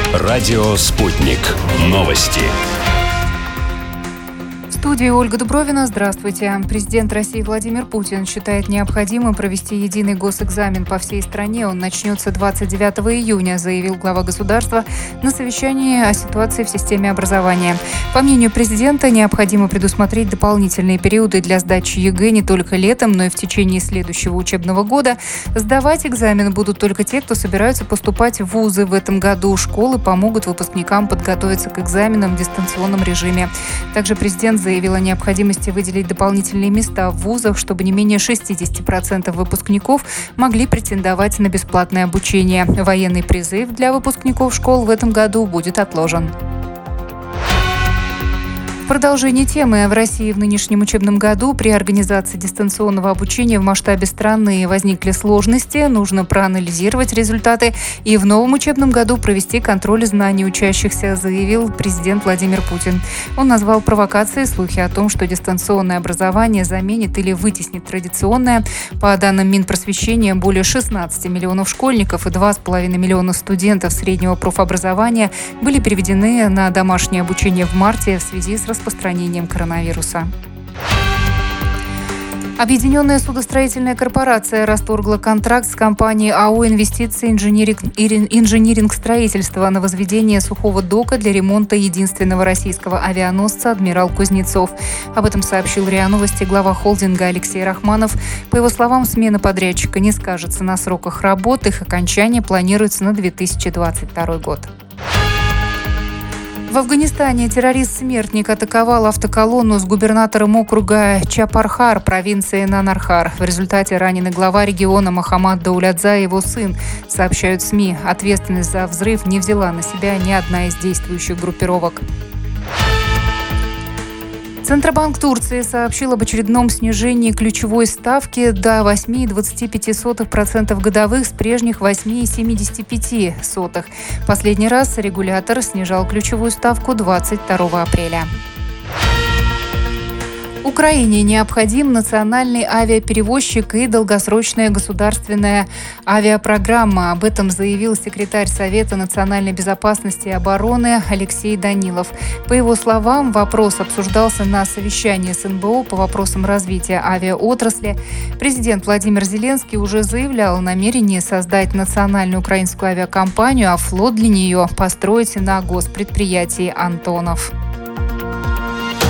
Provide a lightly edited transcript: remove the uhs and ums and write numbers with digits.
Радио «Спутник». Новости. В студии Ольга Дубровина. Здравствуйте. Президент России Владимир Путин считает необходимым провести единый госэкзамен по всей стране. Он начнется 29 июня, заявил глава государства на совещании о ситуации в системе образования. По мнению президента, необходимо предусмотреть дополнительные периоды для сдачи ЕГЭ не только летом, но и в течение следующего учебного года. Сдавать экзамен будут только те, кто собираются поступать в вузы в этом году. Школы помогут выпускникам подготовиться к экзаменам в дистанционном режиме. Также президент заявил о необходимости выделить дополнительные места в вузах, чтобы не менее 60% выпускников могли претендовать на бесплатное обучение. Военный призыв для выпускников школ в этом году будет отложен. В продолжении темы в России в нынешнем учебном году при организации дистанционного обучения в масштабе страны возникли сложности. Нужно проанализировать результаты и в новом учебном году провести контроль знаний учащихся, заявил президент Владимир Путин. Он назвал провокацией слухи о том, что дистанционное образование заменит или вытеснит традиционное. По данным Минпросвещения, более 16 миллионов школьников и 2,5 миллиона студентов среднего профобразования были переведены на домашнее обучение в марте в связи с распространением коронавируса. Объединенная судостроительная корпорация расторгла контракт с компанией АО «Инвестиции инжиниринг строительства» на возведение сухого дока для ремонта единственного российского авианосца «Адмирал Кузнецов». Об этом сообщил РИА Новости глава холдинга Алексей Рахманов. По его словам, смена подрядчика не скажется на сроках работ, их окончание планируется на 2022 год. В Афганистане террорист-смертник атаковал автоколонну с губернатором округа Чапархар, провинции Нанархар. В результате ранены глава региона Мохаммад Даулядза и его сын, сообщают СМИ. Ответственность за взрыв не взяла на себя ни одна из действующих группировок. Центробанк Турции сообщил об очередном снижении ключевой ставки до 8,25% годовых с прежних 8,75%. Последний раз регулятор снижал ключевую ставку 22 апреля. Украине необходим национальный авиаперевозчик и долгосрочная государственная авиапрограмма. Об этом заявил секретарь Совета национальной безопасности и обороны Алексей Данилов. По его словам, вопрос обсуждался на совещании с НБО по вопросам развития авиаотрасли. Президент Владимир Зеленский уже заявлял о намерении создать национальную украинскую авиакомпанию, а флот для нее построить на госпредприятии «Антонов».